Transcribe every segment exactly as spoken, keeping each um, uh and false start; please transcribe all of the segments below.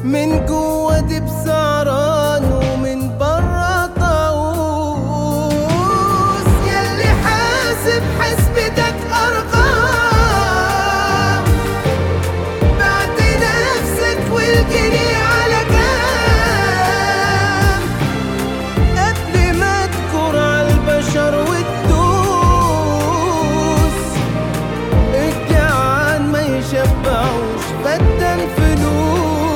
من جوه دب سعران ومن بره طاووس. ياللي حاسب حسبتك ارقام، بعت نفسك والجري على كام قبل ما تكر على البشر وتدوس. الجعان ما يشبعوش بدل فلوس.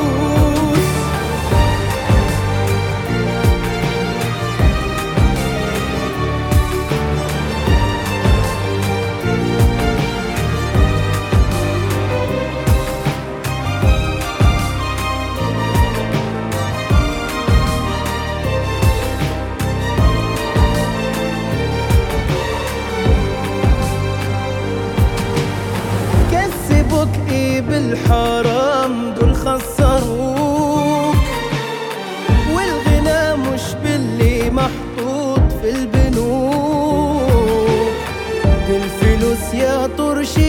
كسبوك ايه بالحرام؟ دول خسروك. والغنى مش باللي محطوط في البنوك. دي الفلوس يا طرشي